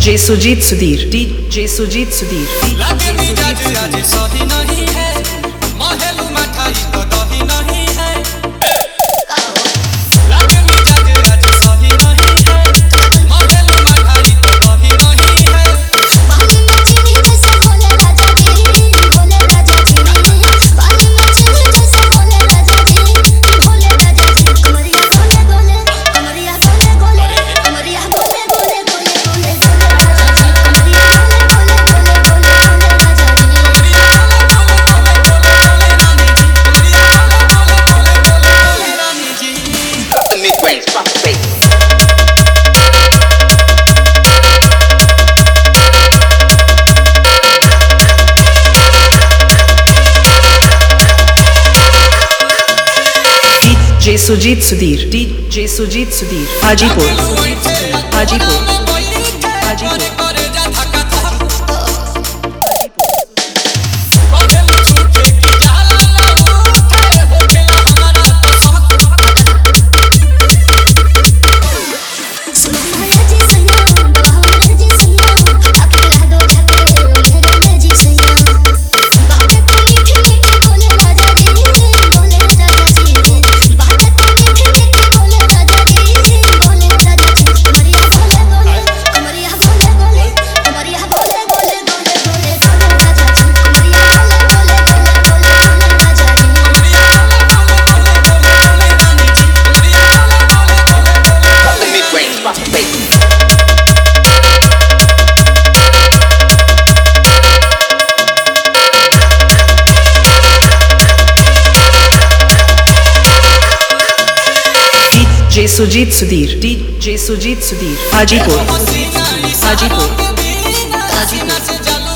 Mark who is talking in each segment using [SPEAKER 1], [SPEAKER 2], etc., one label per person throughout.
[SPEAKER 1] DJ Sujit Sudhir, DJ Sujit Sudhir,
[SPEAKER 2] लागे मिजाज आज सही नहीं है, महलू मठाई तो दही नहीं है। लागे मिजाज आज सही नहीं है, महलू मठाई तो दही नहीं है।
[SPEAKER 3] पानी में चीनी जैसे बोले राजा जी, बोले राजा जी। पानी में चीनी जैसे बोले राजा जी, बोले राजा जी। कमरिया बोले बोले, कमरिया बोले बोले, कमरिया बोले बोले बोले बोले राजा जी। कमरिया बोले बोले बोले बोले राजा जी।
[SPEAKER 4] Drop the mid-range, drop the bass.
[SPEAKER 1] DJ Sujit Sudhir, DJ Sujit Sudhir, Hajipur, Hajipur, Hajipur.
[SPEAKER 3] सुनो मेरे जी सैया, बाहों मेरे जी सैया, अकेला दो झके मेरे जी सैया। बातें तो मीठी मीठी बोले राजा जी, बोले राजा जी। बातें तो मीठी मीठी बोले राजा जी, बोले राजा जी। कमरिया बोले बोले, कमरिया बोले बोले, कमरिया बोले बोले बोले बोले राजा जी। कमरिया बोले बोले बोले बोले राजा जी।
[SPEAKER 4] Drop the mid-range, drop the bass.
[SPEAKER 1] DJ Sujit Sudhir, DJ Sujit Sudhir, Hajipur, Hajipur, Hajipur.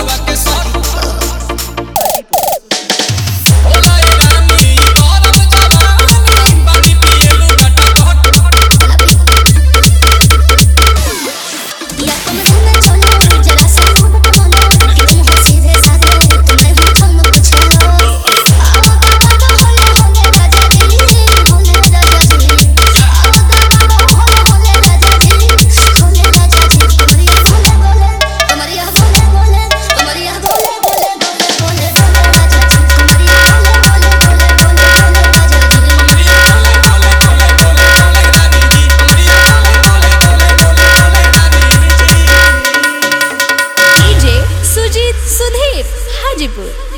[SPEAKER 3] या कमरे में चलो जरा सा घूमट बोलो, तुम हो सीधे साधे तुम्हें भी हम कुछ लो। आओ गाना होले होले राजा जी, होले राजा जी। आओ गाना होले होले राजा जी, होले राजा जी। कमरिया बोले बोले, कमरिया बोले बोले, कमरिया बोले बोले बोले बोले राजा जी। कमरिया बोले बोले बोले बोले राजा जी।
[SPEAKER 5] DJ Sujit Sudhir, Hajipur.